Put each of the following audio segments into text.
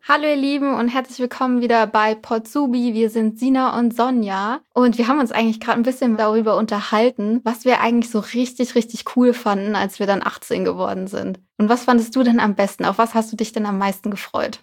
Hallo ihr Lieben und herzlich willkommen wieder bei Podsubi. Wir sind Sina und Sonja und wir haben uns eigentlich gerade ein bisschen darüber unterhalten, was wir eigentlich so richtig, richtig cool fanden, als wir dann 18 geworden sind. Und was fandest du denn am besten? Auf was hast du dich denn am meisten gefreut?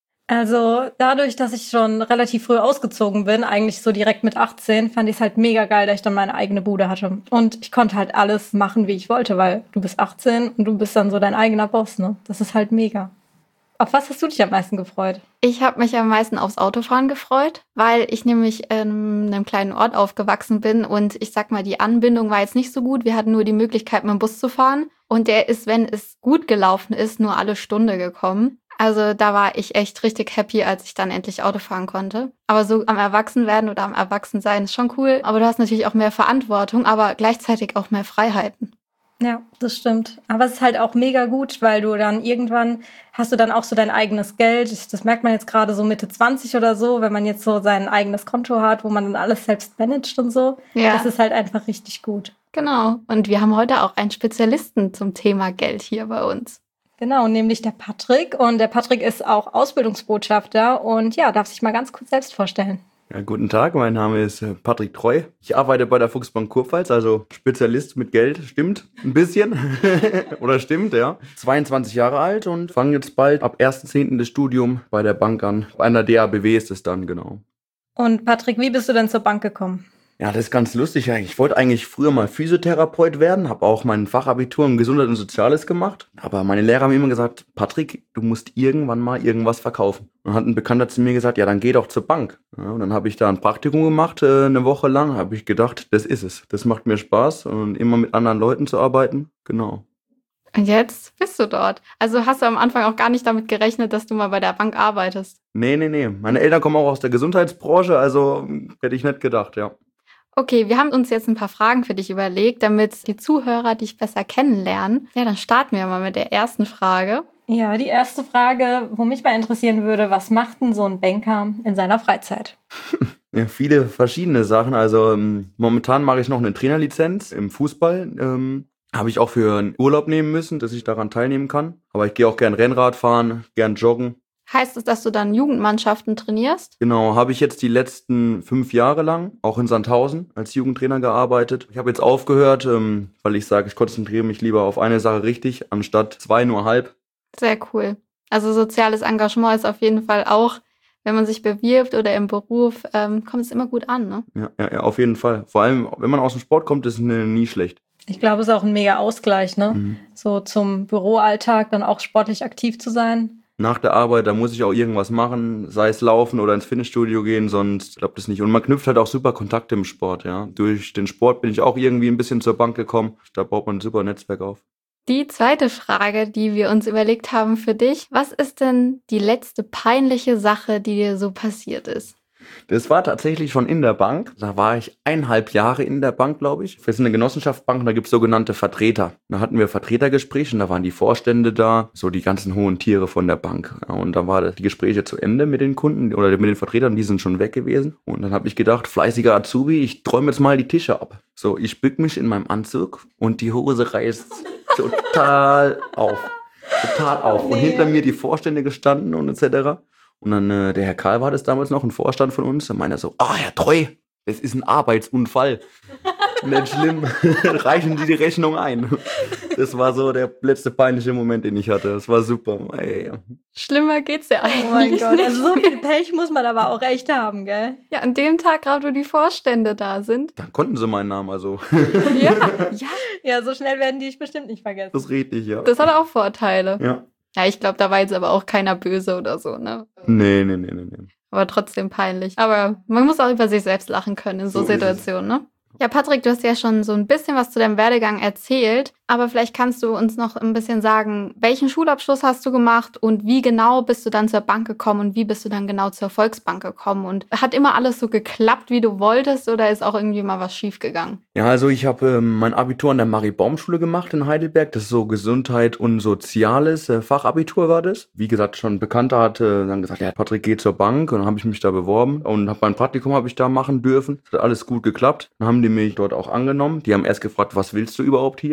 Also dadurch, dass ich schon relativ früh ausgezogen bin, eigentlich so direkt mit 18, fand ich es halt mega geil, dass ich dann meine eigene Bude hatte. Und ich konnte halt alles machen, wie ich wollte, weil du bist 18 und du bist dann so dein eigener Boss, ne? Das ist halt mega. Auf was hast du dich am meisten gefreut? Ich habe mich am meisten aufs Autofahren gefreut, weil ich nämlich in einem kleinen Ort aufgewachsen bin und ich sag mal, die Anbindung war jetzt nicht so gut. Wir hatten nur die Möglichkeit, mit dem Bus zu fahren und der ist, wenn es gut gelaufen ist, nur alle Stunde gekommen. Also da war ich echt richtig happy, als ich dann endlich Auto fahren konnte. Aber so am Erwachsenwerden oder am Erwachsensein ist schon cool. Aber du hast natürlich auch mehr Verantwortung, aber gleichzeitig auch mehr Freiheiten. Ja, das stimmt. Aber es ist halt auch mega gut, weil du dann irgendwann hast du dann auch so dein eigenes Geld. Das merkt man jetzt gerade so Mitte 20 oder so, wenn man jetzt so sein eigenes Konto hat, wo man dann alles selbst managt und so. Ja. Das ist halt einfach richtig gut. Genau. Und wir haben heute auch einen Spezialisten zum Thema Geld hier bei uns. Genau, nämlich der Patrick. Und der Patrick ist auch Ausbildungsbotschafter und ja, darf sich mal ganz kurz selbst vorstellen. Ja, guten Tag, mein Name ist Patrick Treu. Ich arbeite bei der Fuchsbank Kurpfalz, also Spezialist mit Geld, stimmt ein bisschen, oder stimmt, ja. 22 Jahre alt und fange jetzt bald ab 1.10. das Studium bei der Bank an. Bei einer DABW ist es dann, genau. Und Patrick, wie bist du denn zur Bank gekommen? Ja, das ist ganz lustig. Ich wollte eigentlich früher mal Physiotherapeut werden, habe auch mein Fachabitur in Gesundheit und Soziales gemacht. Aber meine Lehrer haben immer gesagt, Patrick, du musst irgendwann mal irgendwas verkaufen. Und dann hat ein Bekannter zu mir gesagt, ja, dann geh doch zur Bank. Ja, und dann habe ich da ein Praktikum gemacht, eine Woche lang. Habe ich gedacht, das ist es. Das macht mir Spaß und immer mit anderen Leuten zu arbeiten. Genau. Und jetzt bist du dort. Also hast du am Anfang auch gar nicht damit gerechnet, dass du mal bei der Bank arbeitest? Nee. Meine Eltern kommen auch aus der Gesundheitsbranche, also hätte ich nicht gedacht, ja. Okay, wir haben uns jetzt ein paar Fragen für dich überlegt, damit die Zuhörer dich besser kennenlernen. Ja, dann starten wir mal mit der ersten Frage. Ja, die erste Frage, wo mich mal interessieren würde, was macht denn so ein Banker in seiner Freizeit? Ja, viele verschiedene Sachen. Also momentan mache ich noch eine Trainerlizenz im Fußball. Habe ich auch für einen Urlaub nehmen müssen, dass ich daran teilnehmen kann. Aber ich gehe auch gern Rennrad fahren, gern joggen. Heißt es, dass du dann Jugendmannschaften trainierst? Genau, habe ich jetzt die letzten 5 Jahre lang auch in Sandhausen als Jugendtrainer gearbeitet. Ich habe jetzt aufgehört, weil ich sage, ich konzentriere mich lieber auf eine Sache richtig, anstatt 2 nur halb. Sehr cool. Also soziales Engagement ist auf jeden Fall auch, wenn man sich bewirbt oder im Beruf, kommt es immer gut an, ne? Ja, auf jeden Fall. Vor allem, wenn man aus dem Sport kommt, ist es nie schlecht. Ich glaube, es ist auch ein mega Ausgleich, ne? So zum Büroalltag dann auch sportlich aktiv zu sein. Nach der Arbeit, da muss ich auch irgendwas machen, sei es laufen oder ins Fitnessstudio gehen, sonst klappt es nicht. Und man knüpft halt auch super Kontakte im Sport, ja. Durch den Sport bin ich auch irgendwie ein bisschen zur Bank gekommen. Da baut man ein super Netzwerk auf. Die zweite Frage, die wir uns überlegt haben für dich, was ist denn die letzte peinliche Sache, die dir so passiert ist? Das war tatsächlich schon in der Bank. Da war ich 1,5 Jahre in der Bank, glaube ich. Wir sind eine Genossenschaftsbank und da gibt es sogenannte Vertreter. Da hatten wir Vertretergespräche und da waren die Vorstände da, so die ganzen hohen Tiere von der Bank. Ja, und dann waren die Gespräche zu Ende mit den Kunden oder mit den Vertretern, die sind schon weg gewesen. Und dann habe ich gedacht, fleißiger Azubi, ich träume jetzt mal die Tische ab. So, ich bück mich in meinem Anzug und die Hose reißt total auf. Total auf. Und hinter mir die Vorstände gestanden und etc. Und dann der Herr Karl war das damals noch, ein Vorstand von uns. Dann meinte er so, Herr Treu, das ist ein Arbeitsunfall. Nicht schlimm, reichen Sie die Rechnung ein. Das war so der letzte peinliche Moment, den ich hatte. Das war super. Ey. Schlimmer geht's ja eigentlich. Oh mein Gott, nicht. also so viel Pech muss man aber auch echt haben, gell? Ja, an dem Tag, gerade wo die Vorstände da sind. Dann konnten sie meinen Namen, also. Ja. Ja, so schnell werden die ich bestimmt nicht vergessen. Das ist richtig, ja. Das hat auch Vorteile. Ja. Ja, ich glaube, da war jetzt aber auch keiner böse oder so, ne? Nee. Aber trotzdem peinlich. Aber man muss auch über sich selbst lachen können in so So ist es. Situationen, ne? Ja, Patrick, du hast ja schon so ein bisschen was zu deinem Werdegang erzählt, aber vielleicht kannst du uns noch ein bisschen sagen, welchen Schulabschluss hast du gemacht und wie genau bist du dann zur Bank gekommen und wie bist du dann genau zur Volksbank gekommen? Und hat immer alles so geklappt, wie du wolltest, oder ist auch irgendwie mal was schiefgegangen? Ja, also ich habe mein Abitur an der Marie-Baum-Schule gemacht in Heidelberg. Das ist so Gesundheit und Soziales, Fachabitur war das. Wie gesagt, schon ein Bekannter hat dann gesagt, ja, Patrick, geh zur Bank. Und dann habe ich mich da beworben und mein Praktikum habe ich da machen dürfen. Das hat alles gut geklappt. Dann haben die mich dort auch angenommen. Die haben erst gefragt, was willst du überhaupt hier? Nur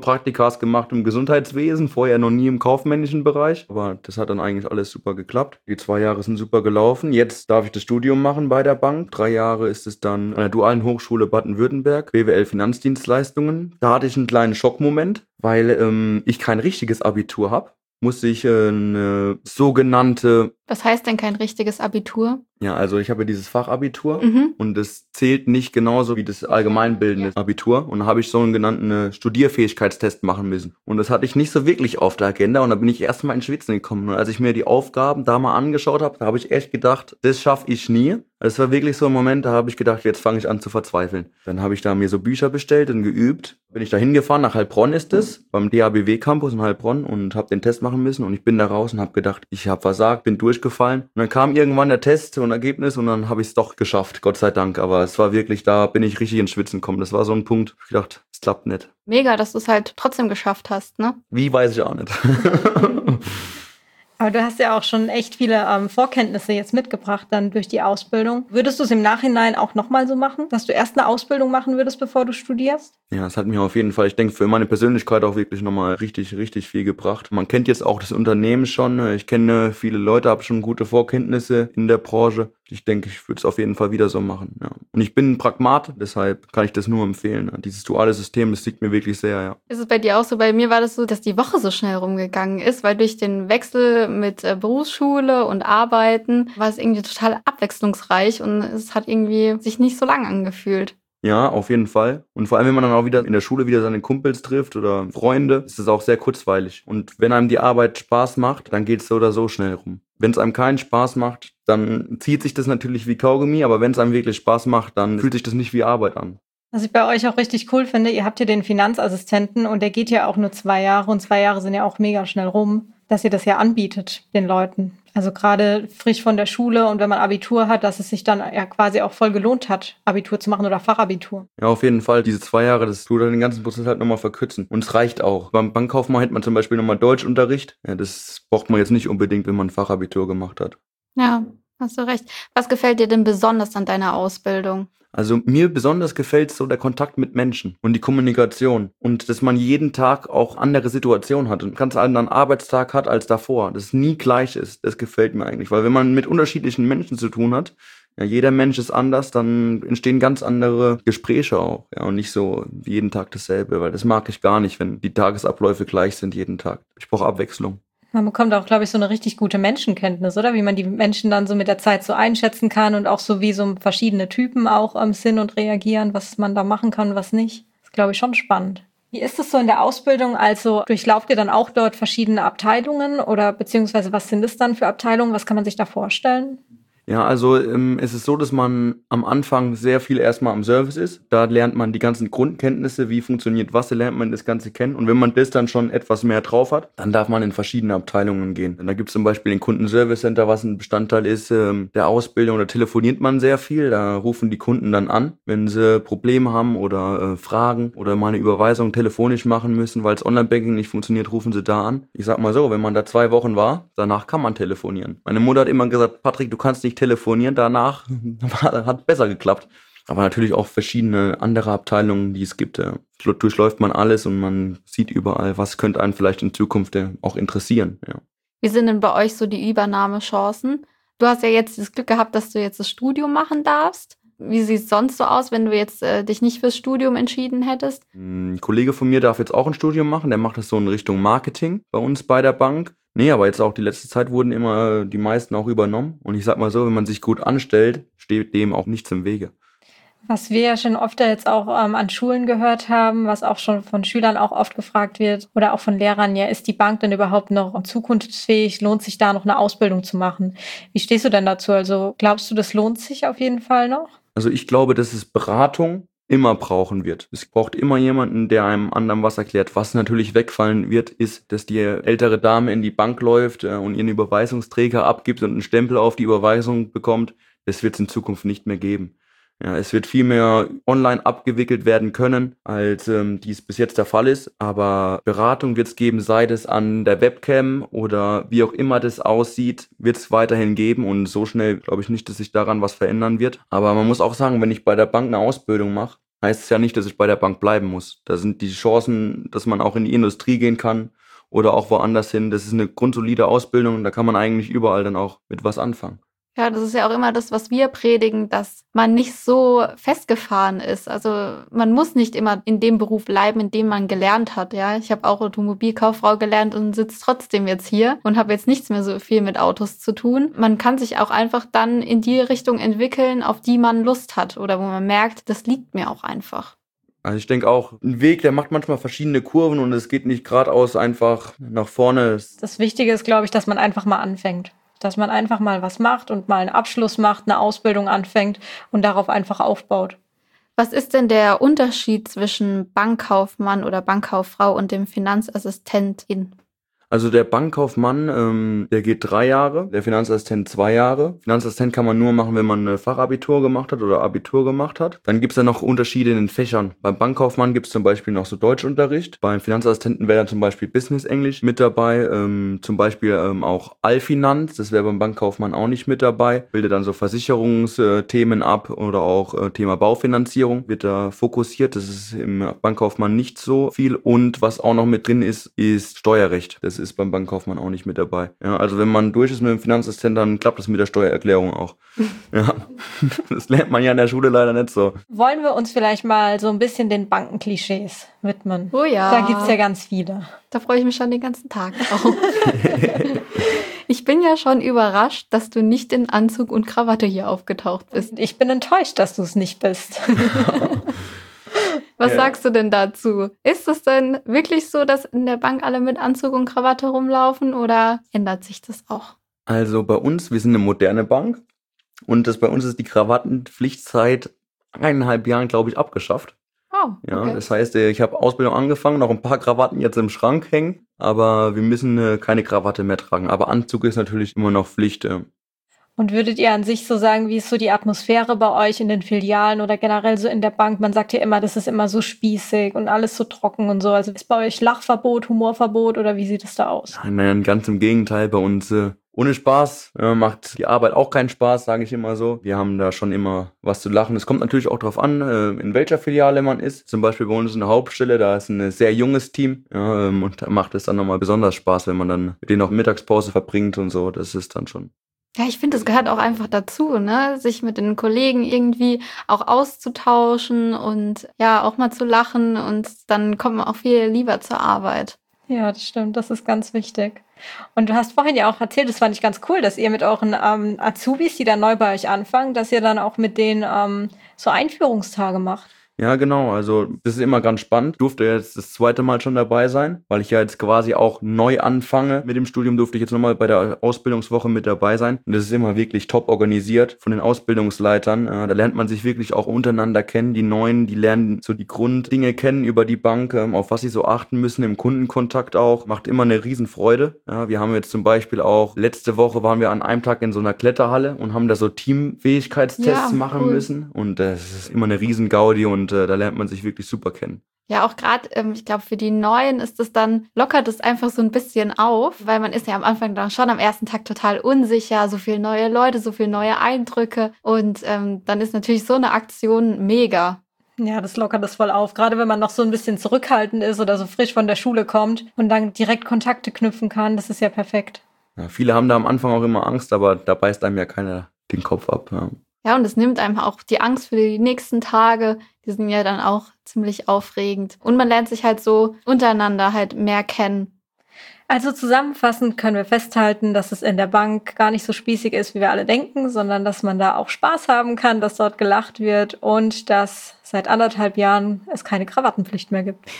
Praktikas gemacht im Gesundheitswesen, vorher noch nie im kaufmännischen Bereich. Aber das hat dann eigentlich alles super geklappt. Die 2 Jahre sind super gelaufen. Jetzt darf ich das Studium machen bei der Bank. 3 Jahre ist es dann an der Dualen Hochschule Baden-Württemberg, BWL Finanzdienstleistungen. Da hatte ich einen kleinen Schockmoment, weil ich kein richtiges Abitur habe. Musste ich eine sogenannte... Was heißt denn kein richtiges Abitur? Ja, also ich habe dieses Fachabitur Mhm. und das zählt nicht genauso wie das allgemeinbildende Abitur. Und da habe ich so einen genannten Studierfähigkeitstest machen müssen. Und das hatte ich nicht so wirklich auf der Agenda und da bin ich erstmal ins Schwitzen gekommen. Und als ich mir die Aufgaben da mal angeschaut habe, da habe ich echt gedacht, das schaffe ich nie. Es war wirklich so ein Moment, da habe ich gedacht, jetzt fange ich an zu verzweifeln. Dann habe ich da mir so Bücher bestellt und geübt. Bin ich da hingefahren, nach Heilbronn ist es, beim DABW Campus in Heilbronn und habe den Test machen müssen. Und ich bin da raus und habe gedacht, ich habe versagt, bin durchgefallen. Und dann kam irgendwann der Test und Ergebnis und dann habe ich es doch geschafft, Gott sei Dank. Aber es war wirklich, da bin ich richtig ins Schwitzen gekommen. Das war so ein Punkt, ich dachte, es klappt nicht. Mega, dass du es halt trotzdem geschafft hast, ne? Wie, weiß ich auch nicht. Aber du hast ja auch schon echt viele Vorkenntnisse jetzt mitgebracht dann durch die Ausbildung. Würdest du es im Nachhinein auch nochmal so machen, dass du erst eine Ausbildung machen würdest, bevor du studierst? Ja, es hat mir auf jeden Fall, ich denke, für meine Persönlichkeit auch wirklich nochmal richtig, richtig viel gebracht. Man kennt jetzt auch das Unternehmen schon. Ich kenne viele Leute, habe schon gute Vorkenntnisse in der Branche. Ich denke, ich würde es auf jeden Fall wieder so machen. Ja. Und ich bin ein Pragmat, deshalb kann ich das nur empfehlen. Dieses duale System, das liegt mir wirklich sehr, ja. Ist es bei dir auch so? Bei mir war das so, dass die Woche so schnell rumgegangen ist, weil durch den Wechsel mit Berufsschule und Arbeiten war es irgendwie total abwechslungsreich und es hat irgendwie sich nicht so lang angefühlt. Ja, auf jeden Fall. Und vor allem, wenn man dann auch wieder in der Schule wieder seine Kumpels trifft oder Freunde, ist es auch sehr kurzweilig. Und wenn einem die Arbeit Spaß macht, dann geht es so oder so schnell rum. Wenn es einem keinen Spaß macht, dann zieht sich das natürlich wie Kaugummi, aber wenn es einem wirklich Spaß macht, dann fühlt sich das nicht wie Arbeit an. Was ich bei euch auch richtig cool finde, ihr habt ja den Finanzassistenten und der geht ja auch nur 2 Jahre und 2 Jahre sind ja auch mega schnell rum, dass ihr das ja anbietet den Leuten. Also gerade frisch von der Schule und wenn man Abitur hat, dass es sich dann ja quasi auch voll gelohnt hat, Abitur zu machen oder Fachabitur. Ja, auf jeden Fall. Diese 2 Jahre, das tut den ganzen Prozess halt nochmal verkürzen. Und es reicht auch. Beim Bankkaufmann hätte man zum Beispiel nochmal Deutschunterricht. Ja, das braucht man jetzt nicht unbedingt, wenn man ein Fachabitur gemacht hat. Ja, hast du recht. Was gefällt dir denn besonders an deiner Ausbildung? Also mir besonders gefällt so der Kontakt mit Menschen und die Kommunikation und dass man jeden Tag auch andere Situationen hat und einen ganz anderen Arbeitstag hat als davor, dass es nie gleich ist. Das gefällt mir eigentlich, weil wenn man mit unterschiedlichen Menschen zu tun hat, ja, jeder Mensch ist anders, dann entstehen ganz andere Gespräche auch, ja, und nicht so jeden Tag dasselbe, weil das mag ich gar nicht, wenn die Tagesabläufe gleich sind jeden Tag. Ich brauche Abwechslung. Man bekommt auch, glaube ich, so eine richtig gute Menschenkenntnis, oder? Wie man die Menschen dann so mit der Zeit so einschätzen kann und auch so wie so verschiedene Typen auch sind und reagieren, was man da machen kann, was nicht. Das ist, glaube ich, schon spannend. Wie ist es so in der Ausbildung? Also durchlauft ihr dann auch dort verschiedene Abteilungen oder beziehungsweise was sind es dann für Abteilungen? Was kann man sich da vorstellen? Ja, also es ist so, dass man am Anfang sehr viel erstmal am Service ist. Da lernt man die ganzen Grundkenntnisse, wie funktioniert was, da lernt man das Ganze kennen. Und wenn man das dann schon etwas mehr drauf hat, dann darf man in verschiedene Abteilungen gehen. Und da gibt es zum Beispiel den Kundenservice Center, was ein Bestandteil ist der Ausbildung. Da telefoniert man sehr viel, da rufen die Kunden dann an, wenn sie Probleme haben oder Fragen oder mal eine Überweisung telefonisch machen müssen, weil das Online-Banking nicht funktioniert, rufen sie da an. Ich sag mal so, wenn man da 2 Wochen war, danach kann man telefonieren. Meine Mutter hat immer gesagt, Patrick, du kannst nicht telefonieren, danach hat besser geklappt. Aber natürlich auch verschiedene andere Abteilungen, die es gibt. Durchläuft man alles und man sieht überall, was könnte einen vielleicht in Zukunft auch interessieren. Ja. Wie sind denn bei euch so die Übernahmechancen? Du hast ja jetzt das Glück gehabt, dass du jetzt das Studium machen darfst. Wie sieht es sonst so aus, wenn du jetzt dich nicht fürs Studium entschieden hättest? Ein Kollege von mir darf jetzt auch ein Studium machen, der macht das so in Richtung Marketing bei uns bei der Bank. Nee, aber jetzt auch die letzte Zeit wurden immer die meisten auch übernommen. Und ich sag mal so, wenn man sich gut anstellt, steht dem auch nichts im Wege. Was wir ja schon oft jetzt auch an Schulen gehört haben, was auch schon von Schülern auch oft gefragt wird oder auch von Lehrern, ja, ist die Bank denn überhaupt noch zukunftsfähig? Lohnt sich da noch eine Ausbildung zu machen? Wie stehst du denn dazu? Also glaubst du, das lohnt sich auf jeden Fall noch? Also ich glaube, dass es Beratung immer brauchen wird. Es braucht immer jemanden, der einem anderen was erklärt. Was natürlich wegfallen wird, ist, dass die ältere Dame in die Bank läuft und ihren Überweisungsträger abgibt und einen Stempel auf die Überweisung bekommt. Das wird es in Zukunft nicht mehr geben. Ja, es wird viel mehr online abgewickelt werden können, als dies bis jetzt der Fall ist. Aber Beratung wird es geben, sei es an der Webcam oder wie auch immer das aussieht, wird es weiterhin geben. Und so schnell glaube ich nicht, dass sich daran was verändern wird. Aber man muss auch sagen, wenn ich bei der Bank eine Ausbildung mache, heißt es ja nicht, dass ich bei der Bank bleiben muss. Da sind die Chancen, dass man auch in die Industrie gehen kann oder auch woanders hin. Das ist eine grundsolide Ausbildung, da kann man eigentlich überall dann auch mit was anfangen. Ja, das ist ja auch immer das, was wir predigen, dass man nicht so festgefahren ist. Also man muss nicht immer in dem Beruf bleiben, in dem man gelernt hat. Ja, ich habe auch Automobilkauffrau gelernt und sitze trotzdem jetzt hier und habe jetzt nichts mehr so viel mit Autos zu tun. Man kann sich auch einfach dann in die Richtung entwickeln, auf die man Lust hat oder wo man merkt, das liegt mir auch einfach. Also ich denke auch, ein Weg, der macht manchmal verschiedene Kurven und es geht nicht geradeaus einfach nach vorne. Das Wichtige ist, glaube ich, dass man einfach mal anfängt. Dass man einfach mal was macht und mal einen Abschluss macht, eine Ausbildung anfängt und darauf einfach aufbaut. Was ist denn der Unterschied zwischen Bankkaufmann oder Bankkauffrau und dem Finanzassistentin? Also der Bankkaufmann, der geht 3 Jahre, der Finanzassistent 2 Jahre. Finanzassistent kann man nur machen, wenn man Fachabitur gemacht hat oder Abitur gemacht hat. Dann gibt's ja noch Unterschiede in den Fächern. Beim Bankkaufmann gibt's zum Beispiel noch so Deutschunterricht. Beim Finanzassistenten wäre dann zum Beispiel Business Englisch mit dabei. Zum Beispiel auch Allfinanz, das wäre beim Bankkaufmann auch nicht mit dabei. Bildet dann so Versicherungsthemen ab oder auch Thema Baufinanzierung wird da fokussiert. Das ist im Bankkaufmann nicht so viel. Und was auch noch mit drin ist, ist Steuerrecht. Das ist beim Bankkaufmann auch nicht mit dabei. Ja, also wenn man durch ist mit dem Finanzassistent, dann klappt das mit der Steuererklärung auch. Ja, das lernt man ja in der Schule leider nicht so. Wollen wir uns vielleicht mal so ein bisschen den Bankenklischees widmen? Oh ja. Da gibt's ja ganz viele. Da freue ich mich schon den ganzen Tag drauf. Ich bin ja schon überrascht, dass du nicht in Anzug und Krawatte hier aufgetaucht bist. Ich bin enttäuscht, dass du es nicht bist. Was sagst du denn dazu? Ist es denn wirklich so, dass in der Bank alle mit Anzug und Krawatte rumlaufen oder ändert sich das auch? Also bei uns, wir sind eine moderne Bank und bei uns ist die Krawattenpflicht seit 1,5 Jahren, glaube ich, abgeschafft. Oh, Ja, okay. das heißt, ich habe Ausbildung angefangen, noch ein paar Krawatten jetzt im Schrank hängen, aber wir müssen keine Krawatte mehr tragen. Aber Anzug ist natürlich immer noch Pflicht. Und würdet ihr an sich so sagen, wie ist so die Atmosphäre bei euch in den Filialen oder generell so in der Bank? Man sagt ja immer, das ist immer so spießig und alles so trocken und so. Also ist bei euch Lachverbot, Humorverbot oder wie sieht es da aus? Nein, ganz im Gegenteil, bei uns ohne Spaß macht die Arbeit auch keinen Spaß, sage ich immer so. Wir haben da schon immer was zu lachen. Es kommt natürlich auch darauf an, in welcher Filiale man ist. Zum Beispiel bei uns in der Hauptstelle, da ist ein sehr junges Team. Ja, und da macht es dann nochmal besonders Spaß, wenn man dann mit denen auch Mittagspause verbringt und so. Das ist dann schon. Ja, ich finde, es gehört auch einfach dazu, ne? Sich mit den Kollegen irgendwie auch auszutauschen und ja, auch mal zu lachen und dann kommt man auch viel lieber zur Arbeit. Ja, das stimmt, das ist ganz wichtig. Und du hast vorhin ja auch erzählt, das fand ich ganz cool, dass ihr mit euren Azubis, die dann neu bei euch anfangen, dass ihr dann auch mit denen so Einführungstage macht. Ja, genau. Also das ist immer ganz spannend. Durfte jetzt das 2. Mal schon dabei sein, weil ich ja jetzt quasi auch neu anfange mit dem Studium, durfte ich jetzt nochmal bei der Ausbildungswoche mit dabei sein. Und das ist immer wirklich top organisiert von den Ausbildungsleitern. Da lernt man sich wirklich auch untereinander kennen. Die Neuen, die lernen so die Grunddinge kennen über die Bank, auf was sie so achten müssen, im Kundenkontakt auch. Macht immer eine Riesenfreude. Ja, wir haben jetzt zum Beispiel auch, letzte Woche waren wir an einem Tag in so einer Kletterhalle und haben da so Teamfähigkeitstests machen müssen. Und das ist immer eine Riesengaudi und da lernt man sich wirklich super kennen. Ja, auch gerade, ich glaube, für die Neuen ist es dann, lockert es einfach so ein bisschen auf, weil man ist ja am Anfang dann schon am ersten Tag total unsicher, so viele neue Leute, so viele neue Eindrücke und dann ist natürlich so eine Aktion mega. Ja, das lockert das voll auf. Gerade wenn man noch so ein bisschen zurückhaltend ist oder so frisch von der Schule kommt und dann direkt Kontakte knüpfen kann, das ist ja perfekt. Ja, viele haben da am Anfang auch immer Angst, aber da beißt einem ja keiner den Kopf ab. Ja. Ja, und es nimmt einem auch die Angst für die nächsten Tage. Die sind ja dann auch ziemlich aufregend. Und man lernt sich halt so untereinander halt mehr kennen. Also zusammenfassend können wir festhalten, dass es in der Bank gar nicht so spießig ist, wie wir alle denken, sondern dass man da auch Spaß haben kann, dass dort gelacht wird und dass seit 1,5 Jahren es keine Krawattenpflicht mehr gibt.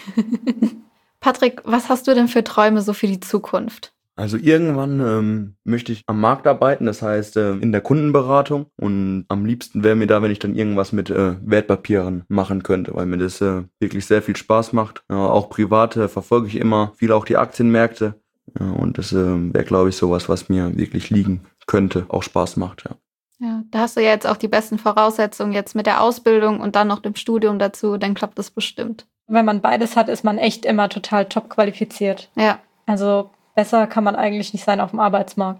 Patrick, was hast du denn für Träume so für die Zukunft? Also irgendwann möchte ich am Markt arbeiten, das heißt in der Kundenberatung und am liebsten wäre mir da, wenn ich dann irgendwas mit Wertpapieren machen könnte, weil mir das wirklich sehr viel Spaß macht. Auch privat verfolge ich immer viel auch die Aktienmärkte und das wäre, glaube ich, sowas, was mir wirklich liegen könnte, auch Spaß macht, ja. Ja, da hast du ja jetzt auch die besten Voraussetzungen jetzt mit der Ausbildung und dann noch dem Studium dazu, dann klappt das bestimmt. Wenn man beides hat, ist man echt immer total top qualifiziert. Ja. Also besser kann man eigentlich nicht sein auf dem Arbeitsmarkt.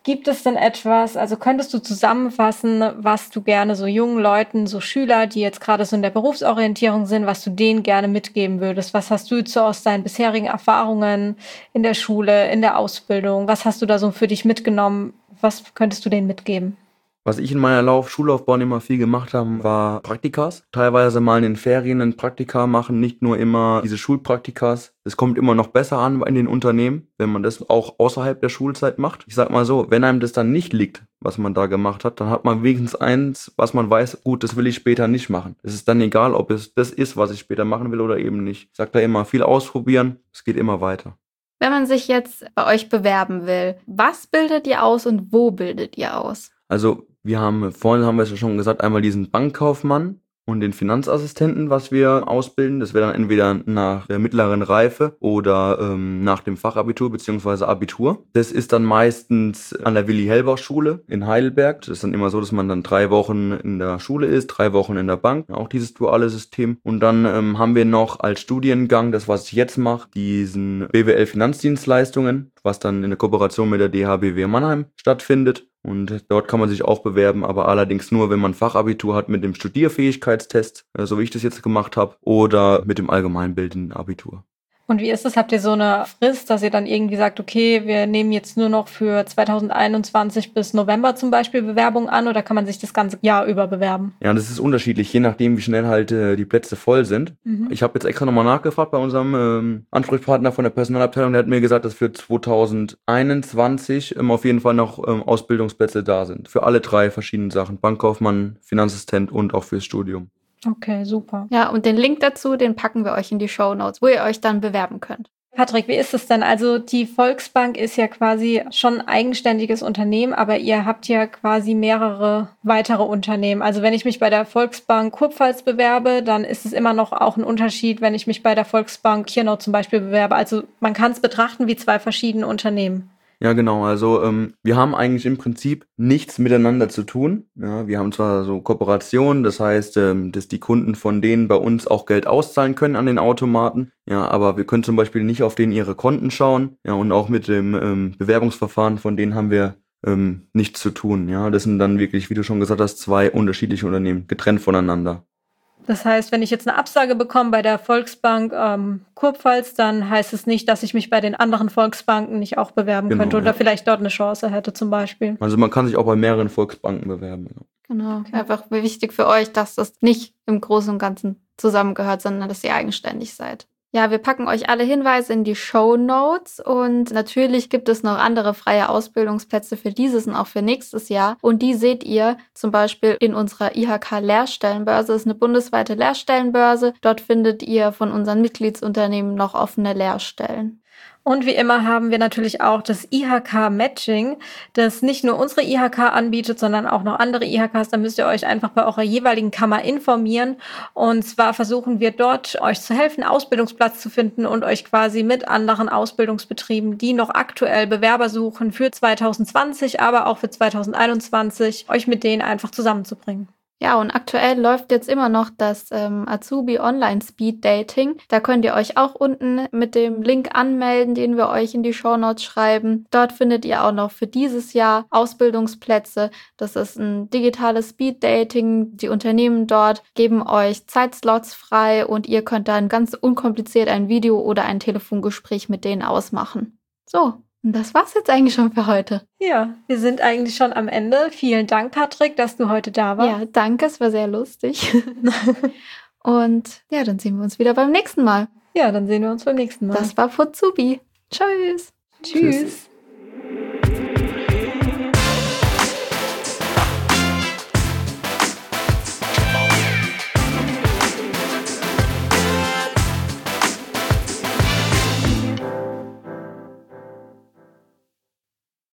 Gibt es denn etwas, also könntest du zusammenfassen, was du gerne so jungen Leuten, so Schüler, die jetzt gerade so in der Berufsorientierung sind, was du denen gerne mitgeben würdest? Was hast du jetzt so aus deinen bisherigen Erfahrungen in der Schule, in der Ausbildung? Was hast du da so für dich mitgenommen? Was könntest du denen mitgeben? Was ich in meiner Schullaufbahn immer viel gemacht habe, war Praktikas. Teilweise mal in den Ferien ein Praktika machen, nicht nur immer diese Schulpraktikas. Es kommt immer noch besser an in den Unternehmen, wenn man das auch außerhalb der Schulzeit macht. Ich sag mal so, wenn einem das dann nicht liegt, was man da gemacht hat, dann hat man wenigstens eins, was man weiß, gut, das will ich später nicht machen. Es ist dann egal, ob es das ist, was ich später machen will oder eben nicht. Ich sag da immer, viel ausprobieren, es geht immer weiter. Wenn man sich jetzt bei euch bewerben will, was bildet ihr aus und wo bildet ihr aus? Also vorhin haben wir es ja schon gesagt, einmal diesen Bankkaufmann und den Finanzassistenten, was wir ausbilden. Das wäre dann entweder nach der mittleren Reife oder nach dem Fachabitur bzw. Abitur. Das ist dann meistens an der Willi-Hellbach-Schule in Heidelberg. Das ist dann immer so, dass man dann 3 Wochen in der Schule ist, 3 Wochen in der Bank. Auch dieses duale System. Und dann haben wir noch als Studiengang, das was ich jetzt mache, diesen BWL-Finanzdienstleistungen, was dann in der Kooperation mit der DHBW Mannheim stattfindet. Und dort kann man sich auch bewerben, aber allerdings nur, wenn man Fachabitur hat mit dem Studierfähigkeitstest, so wie ich das jetzt gemacht habe, oder mit dem allgemeinbildenden Abitur. Und wie ist das? Habt ihr so eine Frist, dass ihr dann irgendwie sagt, okay, wir nehmen jetzt nur noch für 2021 bis November zum Beispiel Bewerbungen an, oder kann man sich das ganze Jahr über bewerben? Ja, das ist unterschiedlich, je nachdem, wie schnell halt die Plätze voll sind. Ich habe jetzt extra nochmal nachgefragt bei unserem Ansprechpartner von der Personalabteilung, der hat mir gesagt, dass für 2021 auf jeden Fall noch Ausbildungsplätze da sind. Für alle 3 verschiedenen Sachen, Bankkaufmann, Finanzassistent und auch fürs Studium. Okay, super. Ja, und den Link dazu, den packen wir euch in die Shownotes, wo ihr euch dann bewerben könnt. Patrick, wie ist es denn? Also die Volksbank ist ja quasi schon ein eigenständiges Unternehmen, aber ihr habt ja quasi mehrere weitere Unternehmen. Also wenn ich mich bei der Volksbank Kurpfalz bewerbe, dann ist es immer noch auch ein Unterschied, wenn ich mich bei der Volksbank Kirnau zum Beispiel bewerbe. Also man kann es betrachten wie 2 verschiedene Unternehmen. Ja, genau. Also wir haben eigentlich im Prinzip nichts miteinander zu tun. Ja, wir haben zwar so Kooperationen, das heißt, dass die Kunden von denen bei uns auch Geld auszahlen können an den Automaten. Ja, aber wir können zum Beispiel nicht auf denen ihre Konten schauen. Ja, und auch mit dem Bewerbungsverfahren von denen haben wir nichts zu tun. Ja, das sind dann wirklich, wie du schon gesagt hast, 2 unterschiedliche Unternehmen, getrennt voneinander. Das heißt, wenn ich jetzt eine Absage bekomme bei der Volksbank Kurpfalz, dann heißt es nicht, dass ich mich bei den anderen Volksbanken nicht auch bewerben könnte oder vielleicht dort eine Chance hätte zum Beispiel. Also man kann sich auch bei mehreren Volksbanken bewerben. Genau, einfach wichtig für euch, dass das nicht im Großen und Ganzen zusammengehört, sondern dass ihr eigenständig seid. Ja, wir packen euch alle Hinweise in die Shownotes und natürlich gibt es noch andere freie Ausbildungsplätze für dieses und auch für nächstes Jahr. Und die seht ihr zum Beispiel in unserer IHK-Lehrstellenbörse. Das ist eine bundesweite Lehrstellenbörse. Dort findet ihr von unseren Mitgliedsunternehmen noch offene Lehrstellen. Und wie immer haben wir natürlich auch das IHK-Matching, das nicht nur unsere IHK anbietet, sondern auch noch andere IHKs. Da müsst ihr euch einfach bei eurer jeweiligen Kammer informieren. Und zwar versuchen wir dort, euch zu helfen, Ausbildungsplatz zu finden und euch quasi mit anderen Ausbildungsbetrieben, die noch aktuell Bewerber suchen für 2020, aber auch für 2021, euch mit denen einfach zusammenzubringen. Ja, und aktuell läuft jetzt immer noch das Azubi Online Speed Dating. Da könnt ihr euch auch unten mit dem Link anmelden, den wir euch in die Shownotes schreiben. Dort findet ihr auch noch für dieses Jahr Ausbildungsplätze. Das ist ein digitales Speed Dating. Die Unternehmen dort geben euch Zeitslots frei und ihr könnt dann ganz unkompliziert ein Video oder ein Telefongespräch mit denen ausmachen. So. Und das war's jetzt eigentlich schon für heute. Ja, wir sind eigentlich schon am Ende. Vielen Dank, Patrick, dass du heute da warst. Ja, danke, es war sehr lustig. Und ja, dann sehen wir uns wieder beim nächsten Mal. Ja, dann sehen wir uns beim nächsten Mal. Das war Futsubi. Tschüss. Tschüss.